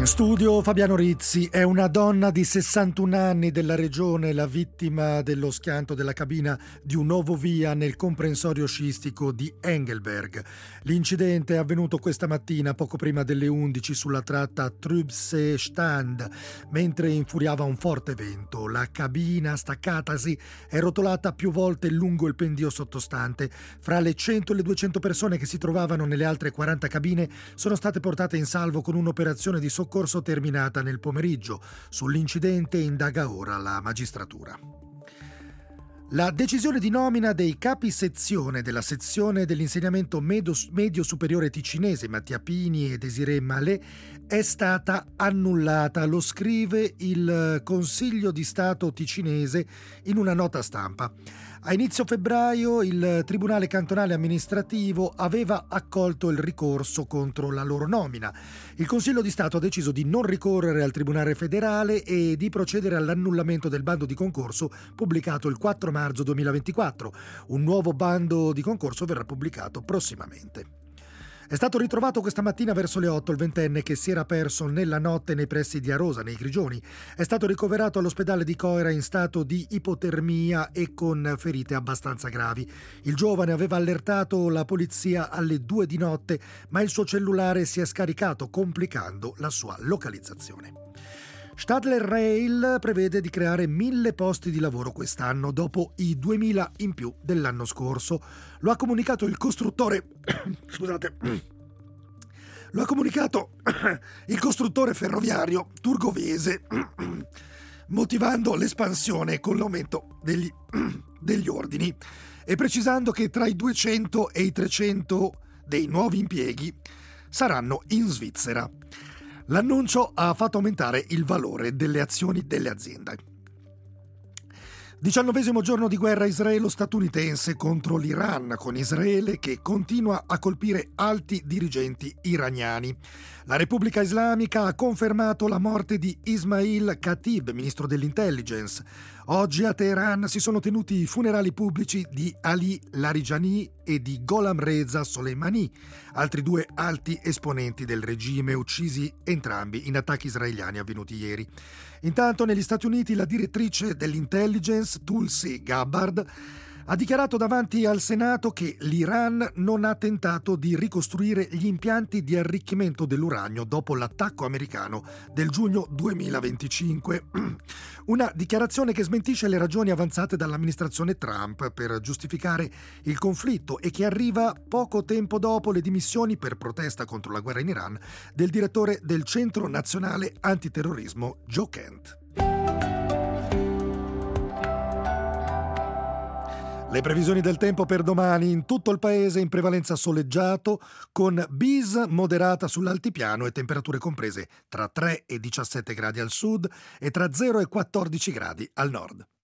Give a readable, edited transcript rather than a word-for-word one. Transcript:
In studio Fabiano Rizzi. È una donna di 61 anni della regione la vittima dello schianto della cabina di un ovovia nel comprensorio sciistico di Engelberg. L'incidente è avvenuto questa mattina poco prima delle 11 sulla tratta Trübsee-Stand, mentre infuriava un forte vento. La cabina, staccatasi, è rotolata più volte lungo il pendio sottostante. Fra le 100 e le 200 persone che si trovavano nelle altre 40 cabine sono state portate in salvo con un'operazione di soccorso terminata nel pomeriggio. Sull'incidente indaga ora la magistratura. La decisione di nomina dei capi sezione della sezione dell'insegnamento medio superiore ticinese Mattia Pini e Desiré Malé è stata annullata, lo scrive il Consiglio di Stato ticinese in una nota stampa. A inizio febbraio il Tribunale Cantonale Amministrativo aveva accolto il ricorso contro la loro nomina. Il Consiglio di Stato ha deciso di non ricorrere al Tribunale federale e di procedere all'annullamento del bando di concorso pubblicato il 4 marzo 2024. Un nuovo bando di concorso verrà pubblicato prossimamente. È stato ritrovato questa mattina verso le 8 il ventenne che si era perso nella notte nei pressi di Arosa, nei Grigioni. È stato ricoverato all'ospedale di Coira in stato di ipotermia e con ferite abbastanza gravi. Il giovane aveva allertato la polizia alle 2 di notte, ma il suo cellulare si è scaricato, complicando la sua localizzazione. Stadler Rail prevede di creare 1.000 posti di lavoro quest'anno, dopo i 2.000 in più dell'anno scorso. Lo ha comunicato il costruttore. Lo ha comunicato il costruttore ferroviario turgovese, motivando l'espansione con l'aumento degli ordini e precisando che tra i 200 e i 300 dei nuovi impieghi saranno in Svizzera. L'annuncio ha fatto aumentare il valore delle azioni delle aziende. 19° giorno di guerra israelo-statunitense contro l'Iran, con Israele che continua a colpire alti dirigenti iraniani. La Repubblica Islamica ha confermato la morte di Ismail Khatib, ministro dell'intelligence. Oggi a Teheran si sono tenuti i funerali pubblici di Ali Larijani e di Gholam Reza Soleimani, altri 2 alti esponenti del regime uccisi entrambi in attacchi israeliani avvenuti ieri. Intanto negli Stati Uniti la direttrice dell'intelligence Tulsi Gabbard ha dichiarato davanti al Senato che l'Iran non ha tentato di ricostruire gli impianti di arricchimento dell'uranio dopo l'attacco americano del giugno 2025. Una dichiarazione che smentisce le ragioni avanzate dall'amministrazione Trump per giustificare il conflitto e che arriva poco tempo dopo le dimissioni per protesta contro la guerra in Iran del direttore del Centro Nazionale Antiterrorismo Joe Kent. Le previsioni del tempo per domani: in tutto il paese in prevalenza soleggiato, con bis moderata sull'altipiano e temperature comprese tra 3 e 17 gradi al sud e tra 0 e 14 gradi al nord.